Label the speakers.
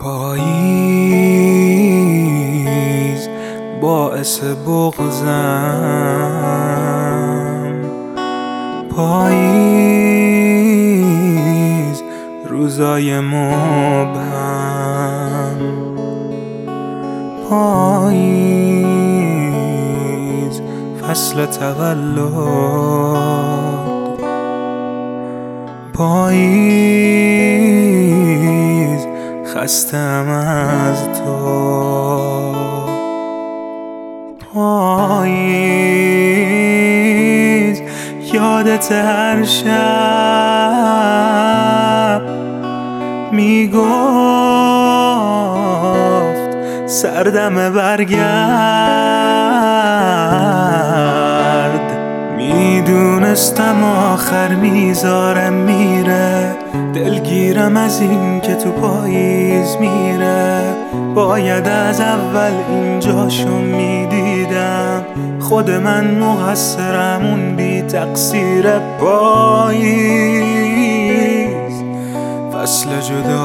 Speaker 1: پاییز باعث بغضم، پاییز روزای مبهم، پاییز فصل تولد، پاییز خستم از تو، پاییز یادت هر شب میگفت سردم برگرد. میدونستم آخر میذارم میره، دلگیرم از این که تو پاییز میره. باید از اول اینجاشو میدیدم، خود من مقصرم، اون بی تقصیر. پاییز فصل جدا